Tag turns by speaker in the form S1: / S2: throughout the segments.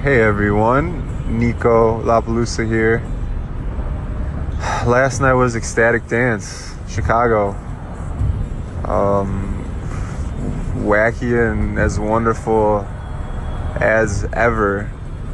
S1: Hey everyone, Nico LaPalooza here. Last night was Ecstatic Dance, Chicago. Wacky and as wonderful as ever.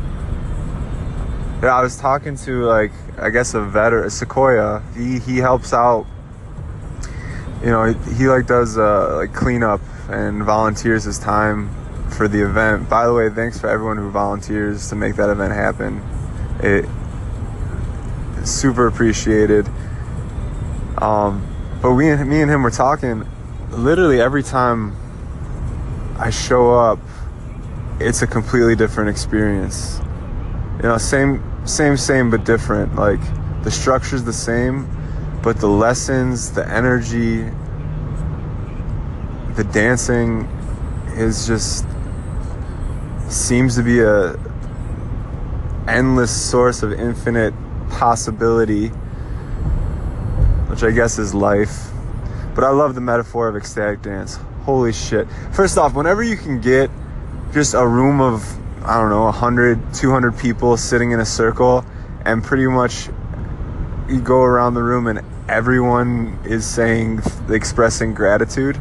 S1: Yeah, I was talking to I guess a veteran, Sequoia. He helps out. You know, he does cleanup and volunteers his time for the event. By the way, thanks for everyone who volunteers to make that event happen. It's super appreciated. But me and him were talking. Literally every time I show up, it's a completely different experience. You know, same, but different. Like the structure's the same, but the lessons, the energy, the dancing is just seems to be a endless source of infinite possibility, which I guess is life. But I love the metaphor of ecstatic dance. Holy shit. First off, whenever you can get just a room of, I don't know, 100, 200 people sitting in a circle and pretty much you go around the room and everyone is expressing gratitude,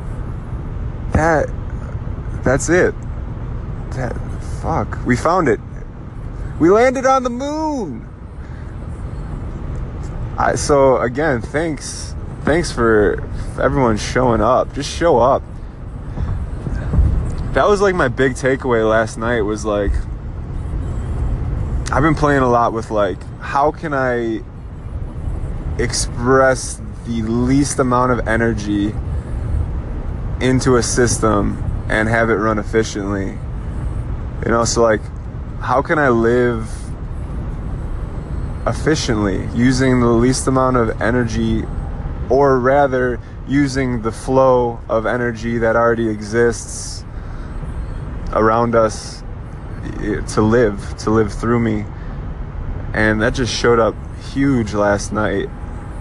S1: that's it. Fuck, we found it. We landed on the moon. So again, thanks for everyone showing up. Just show up. That was like my big takeaway last night was like, I've been playing a lot with how can I express the least amount of energy into a system and have it run efficiently. You know, so how can I live efficiently using the least amount of energy, or rather using the flow of energy that already exists around us to live through me. And that just showed up huge last night.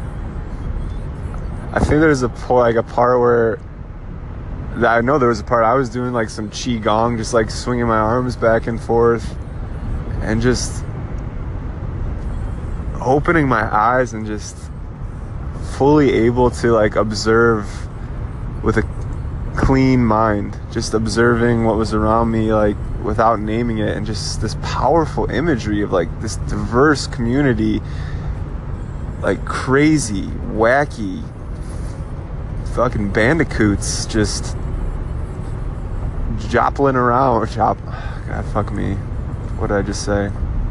S1: I think there's a part where I know there was a part I was doing some qigong, just swinging my arms back and forth and just opening my eyes and just fully able to observe with a clean mind, just observing what was around me without naming it, and just this powerful imagery of this diverse community, crazy, wacky fucking bandicoots just joppling around. God, fuck me. What did I just say?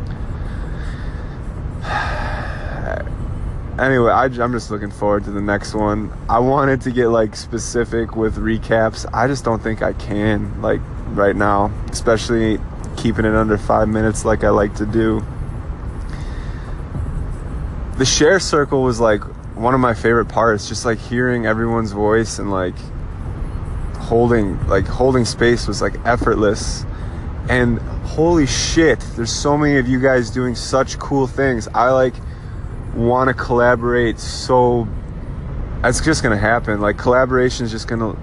S1: Anyway, I'm just looking forward to the next one. I wanted to get specific with recaps. I just don't think I can right now, especially keeping it under 5 minutes like I like to do. The share circle was one of my favorite parts, just hearing everyone's voice and holding space was effortless. And holy shit, there's so many of you guys doing such cool things. I want to collaborate, so it's just gonna happen. Collaboration is just gonna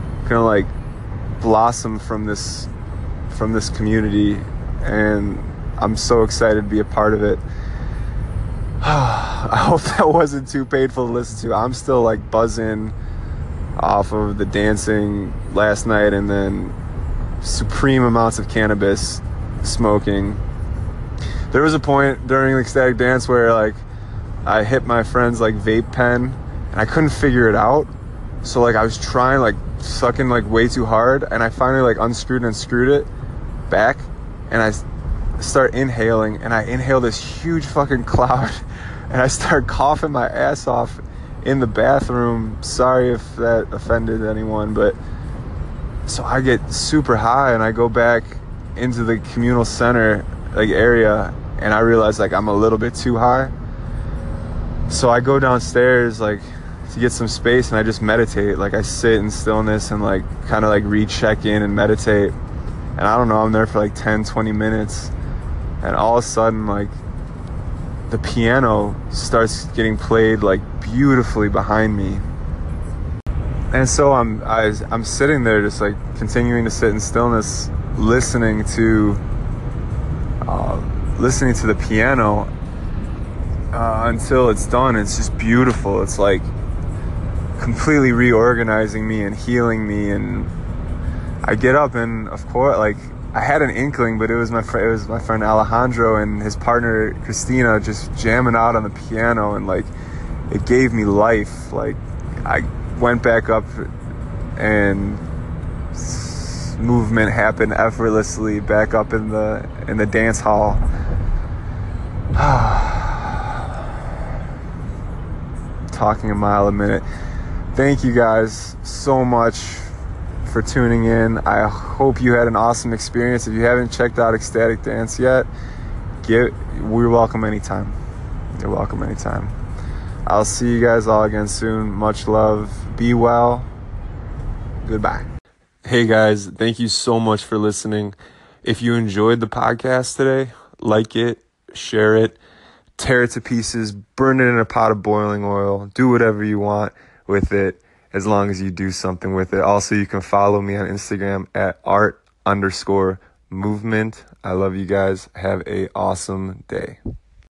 S1: blossom from this community, and I'm so excited to be a part of it. I hope that wasn't too painful to listen to. I'm still buzzing off of the dancing last night and then supreme amounts of cannabis smoking. There was a point during the ecstatic dance where I hit my friend's vape pen and I couldn't figure it out. So I was trying sucking way too hard, and I finally unscrewed and screwed it back, and I start inhaling, and I inhale this huge fucking cloud, and I start coughing my ass off in the bathroom. Sorry if that offended anyone, but so I get super high and I go back into the communal center area, and I realize I'm a little bit too high. So I go downstairs to get some space, and I just meditate. I sit in stillness and kind of recheck in and meditate. And I don't know, I'm there for 10, 20 minutes. And all of a sudden, the piano starts getting played beautifully behind me. And so I'm sitting there just continuing to sit in stillness, listening to listening to the piano until it's done. It's just beautiful. It's like completely reorganizing me and healing me. And I get up, and of course, like, I had an inkling, but it was my friend Alejandro and his partner Christina just jamming out on the piano, and like it gave me life. Like I went back up, and movement happened effortlessly back up in the dance hall. Talking a mile a minute. Thank you guys so much for tuning in. I hope you had an awesome experience. If you haven't checked out Ecstatic Dance yet, we're welcome anytime. You're welcome anytime. I'll see you guys all again soon. Much love. Be well. Goodbye. Hey guys, thank you so much for listening. If you enjoyed the podcast today, like it, share it, tear it to pieces, burn it in a pot of boiling oil, do whatever you want with it, as long as you do something with it. Also, you can follow me on Instagram at art_movement. I love you guys. Have an awesome day.